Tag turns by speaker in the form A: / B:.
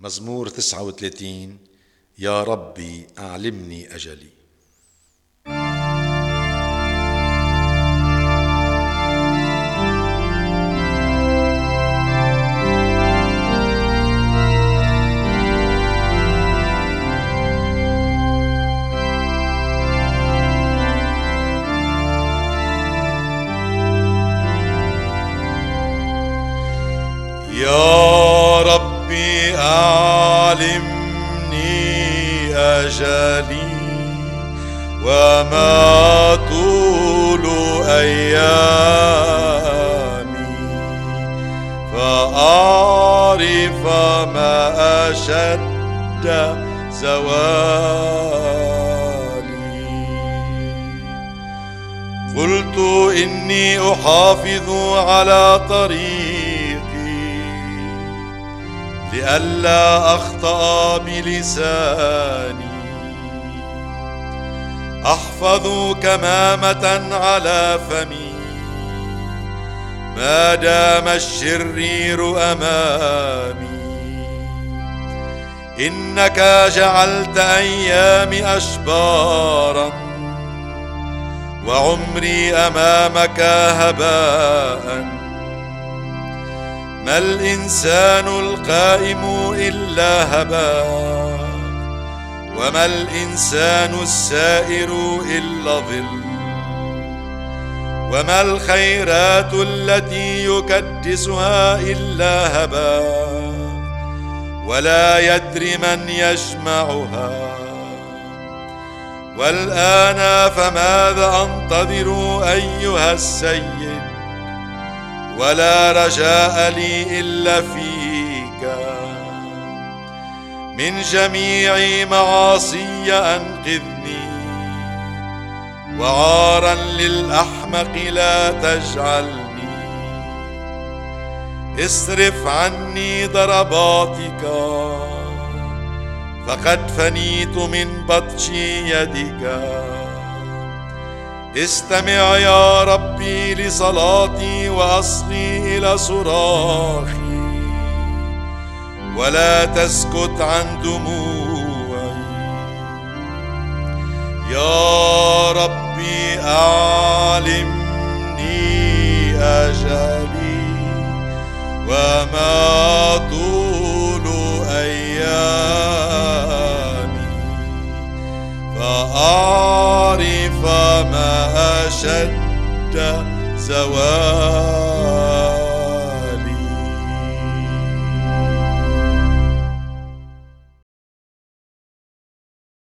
A: مزمور 39. يا ربي أعلمني أجلي.
B: يا ربي أعلمني أجلي وما طول أيامي، فأعرف ما أشد زوالي. قلت إني أحافظ على طريقي لئلا أخطأ بلساني، أحفظ كمامة على فمي ما دام الشرير أمامي. إنك جعلت أيامي أشبارا وعمري أمامك هباء. ما الإنسان القائم إلا هباء، وما الإنسان السائر إلا ظل، وما الخيرات التي يكدسها إلا هباء، ولا يدري من يجمعها. والآن فماذا أنتظر أيها السيد؟ ولا رجاء لي إلا فيك. من جميع معاصي أنقذني، وعارا للأحمق لا تجعلني. اصرف عني ضرباتك، فقد فنيت من بطش يدك. استمع يا ربي لصلاتي وأصغي إلى صراخي، ولا تسكت عن دموعي. يا ربي أعلمني أجلي وما طول أيامي، فأعرف ما أشد زوالي.